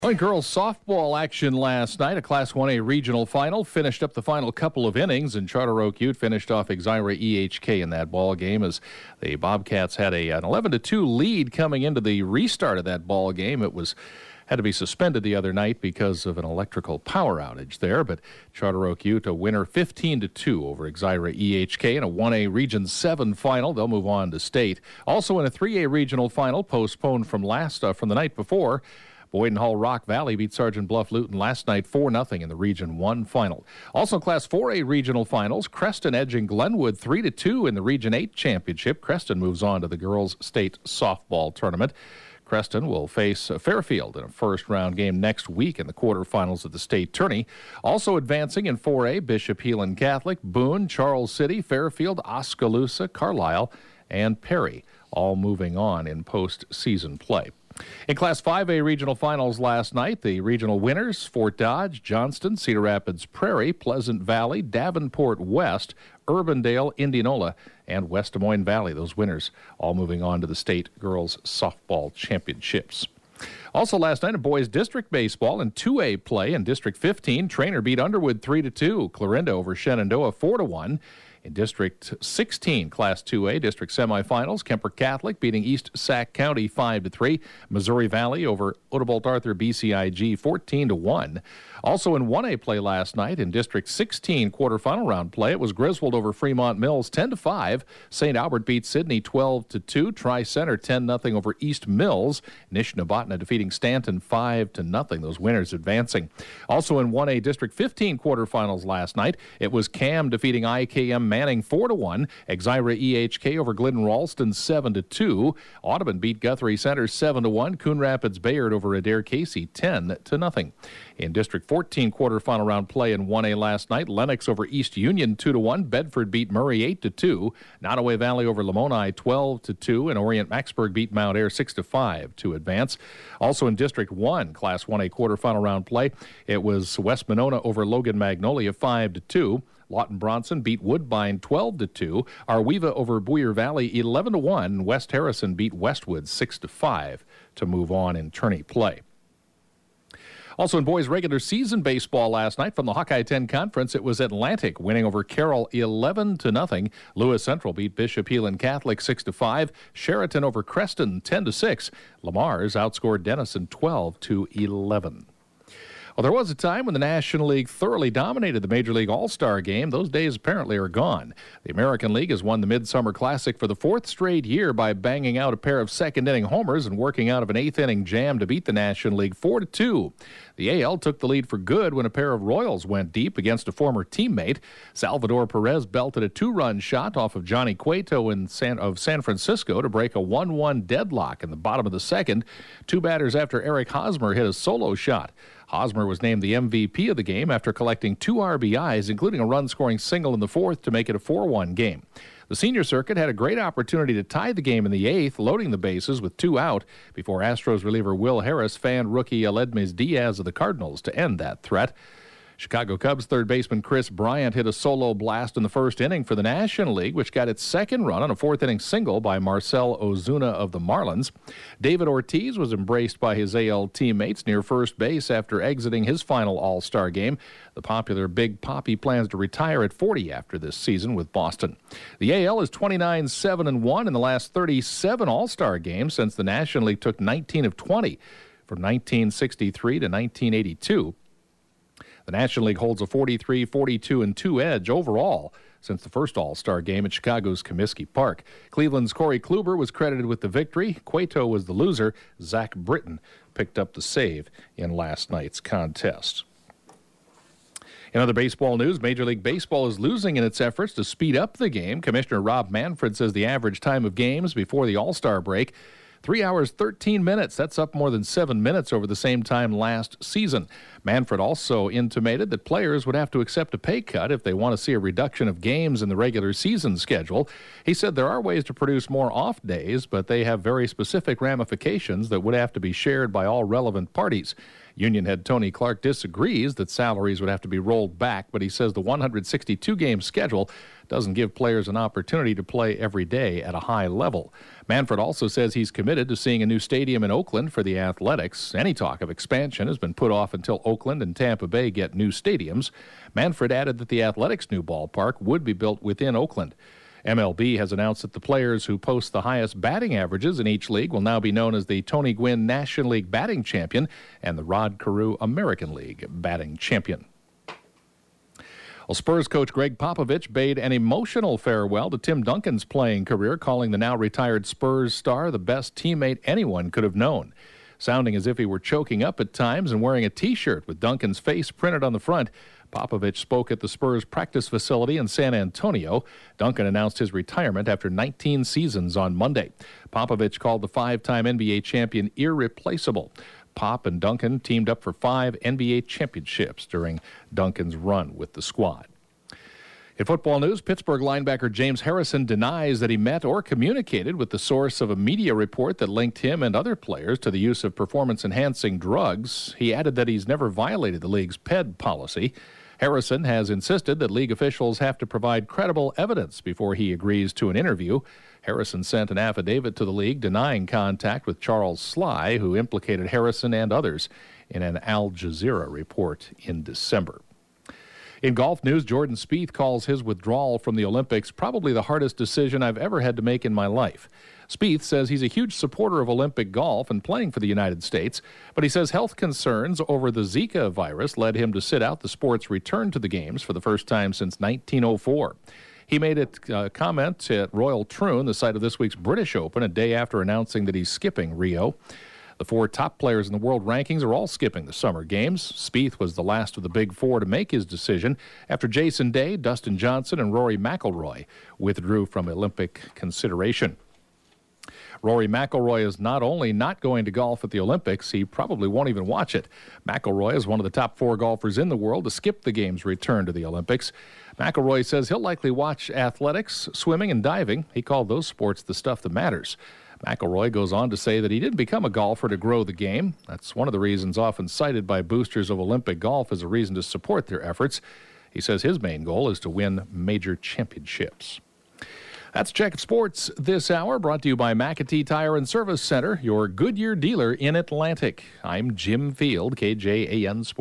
Girls softball action last night. A Class 1A regional final finished up the final couple of innings, and Charter Oak Ute finished off Exira EHK in that ball game as the Bobcats had an 11-2 lead coming into the restart of that ball game. It had to be suspended the other night because of an electrical power outage there, but Charter Oak Ute a winner 15-2 over Exira EHK in a 1A Region 7 final. They'll move on to state. Also in a 3A regional final postponed from the night before, Boyden Hull Rock Valley beat Sergeant Bluff Luton last night 4-0 in the Region 1 final. Also Class 4A regional finals, Creston edging Glenwood 3-2 in the Region 8 championship. Creston moves on to the girls' state softball tournament. Creston will face Fairfield in a first-round game next week in the quarterfinals of the state tourney. Also advancing in 4A, Bishop Heelan Catholic, Boone, Charles City, Fairfield, Oskaloosa, Carlisle, and Perry, all moving on in postseason play. In Class 5A regional finals last night, the regional winners, Fort Dodge, Johnston, Cedar Rapids Prairie, Pleasant Valley, Davenport West, Urbandale, Indianola, and West Des Moines Valley. Those winners all moving on to the state girls softball championships. Also last night in boys district baseball in 2A play in District 15, Trainer beat Underwood 3-2, Clarinda over Shenandoah 4-1. In District 16, Class 2A district semifinals, Kemper Catholic beating East Sac County 5-3. Missouri Valley over Odebolt Arthur BCIG 14-1. Also in 1A play last night in District 16 quarterfinal round play, it was Griswold over Fremont Mills 10-5. St. Albert beat Sidney 12-2. Tri-Center 10-0 over East Mills. Nishnabotna defeating Stanton 5-0. Those winners advancing. Also in 1A District 15 quarterfinals last night, it was Cam defeating IKM Manning 4-1. Exira EHK over Glidden Ralston 7-2. Audubon beat Guthrie Center 7-1. Coon Rapids Bayard over Adair Casey 10-0. In District 14 quarterfinal round play in 1A last night, Lennox over East Union 2-1. Bedford beat Murray 8-2. Nottoway Valley over Lamoni 12-2. And Orient Maxburg beat Mount Ayr 6-5 to advance. Also in District 1, Class 1A quarterfinal round play, it was West Monona over Logan Magnolia 5-2. Lawton Bronson beat Woodbine 12-2. Arweva over Boyer Valley 11-1. West Harrison beat Westwood 6-5 to move on in tourney play. Also in boys regular season baseball last night from the Hawkeye 10 Conference, it was Atlantic winning over Carroll 11-0. Lewis Central beat Bishop Heelan Catholic 6-5. Sheraton over Creston 10-6. Lamar's outscored Denison 12-11. Well, there was a time when the National League thoroughly dominated the Major League All-Star Game. Those days apparently are gone. The American League has won the Midsummer Classic for the fourth straight year by banging out a pair of second-inning homers and working out of an eighth-inning jam to beat the National League 4-2. The AL took the lead for good when a pair of Royals went deep against a former teammate. Salvador Perez belted a two-run shot off of Johnny Cueto of San Francisco to break a 1-1 deadlock in the bottom of the second. Two batters after Eric Hosmer hit a solo shot. Hosmer was named the MVP of the game after collecting 2 RBIs, including a run-scoring single in the fourth to make it a 4-1 game. The senior circuit had a great opportunity to tie the game in the eighth, loading the bases with 2 out before Astros reliever Will Harris fanned rookie Aledmys Diaz of the Cardinals to end that threat. Chicago Cubs third baseman Chris Bryant hit a solo blast in the first inning for the National League, which got its second run on a fourth-inning single by Marcell Ozuna of the Marlins. David Ortiz was embraced by his AL teammates near first base after exiting his final All-Star game. The popular Big Papi plans to retire at 40 after this season with Boston. The AL is 29-7-1 in the last 37 All-Star games since the National League took 19 of 20 from 1963 to 1982. The National League holds a 43-42-2 edge overall since the first All-Star game at Chicago's Comiskey Park. Cleveland's Corey Kluber was credited with the victory. Cueto was the loser. Zach Britton picked up the save in last night's contest. In other baseball news, Major League Baseball is losing in its efforts to speed up the game. Commissioner Rob Manfred says the average time of games before the All-Star break 3 hours, 13 minutes. That's up more than 7 minutes over the same time last season. Manfred also intimated that players would have to accept a pay cut if they want to see a reduction of games in the regular season schedule. He said there are ways to produce more off days, but they have very specific ramifications that would have to be shared by all relevant parties. Union head Tony Clark disagrees that salaries would have to be rolled back, but he says the 162-game schedule doesn't give players an opportunity to play every day at a high level. Manfred also says he's committed to seeing a new stadium in Oakland for the Athletics. Any talk of expansion has been put off until Oakland and Tampa Bay get new stadiums. Manfred added that the Athletics' new ballpark would be built within Oakland. MLB has announced that the players who post the highest batting averages in each league will now be known as the Tony Gwynn National League Batting Champion and the Rod Carew American League Batting Champion. Well, Spurs coach Greg Popovich bade an emotional farewell to Tim Duncan's playing career, calling the now-retired Spurs star the best teammate anyone could have known. Sounding as if he were choking up at times and wearing a T-shirt with Duncan's face printed on the front, Popovich spoke at the Spurs practice facility in San Antonio. Duncan announced his retirement after 19 seasons on Monday. Popovich called the five-time NBA champion irreplaceable. Pop and Duncan teamed up for 5 NBA championships during Duncan's run with the squad. In football news, Pittsburgh linebacker James Harrison denies that he met or communicated with the source of a media report that linked him and other players to the use of performance-enhancing drugs. He added that he's never violated the league's PED policy. Harrison has insisted that league officials have to provide credible evidence before he agrees to an interview. Harrison sent an affidavit to the league denying contact with Charles Sly, who implicated Harrison and others in an Al Jazeera report in December. In golf news, Jordan Spieth calls his withdrawal from the Olympics probably the hardest decision I've ever had to make in my life. Spieth says he's a huge supporter of Olympic golf and playing for the United States, but he says health concerns over the Zika virus led him to sit out the sport's return to the Games for the first time since 1904. He made a comment at Royal Troon, the site of this week's British Open, a day after announcing that he's skipping Rio. The 4 top players in the world rankings are all skipping the Summer Games. Spieth was the last of the Big Four to make his decision after Jason Day, Dustin Johnson, and Rory McIlroy withdrew from Olympic consideration. Rory McIlroy is not only not going to golf at the Olympics, he probably won't even watch it. McIlroy is one of the top 4 golfers in the world to skip the Games' return to the Olympics. McIlroy says he'll likely watch athletics, swimming, and diving. He called those sports the stuff that matters. McIlroy goes on to say that he didn't become a golfer to grow the game. That's one of the reasons often cited by boosters of Olympic golf as a reason to support their efforts. He says his main goal is to win major championships. That's Check Sports this hour, brought to you by McAtee Tire and Service Center, your Goodyear dealer in Atlantic. I'm Jim Field, KJAN Sports.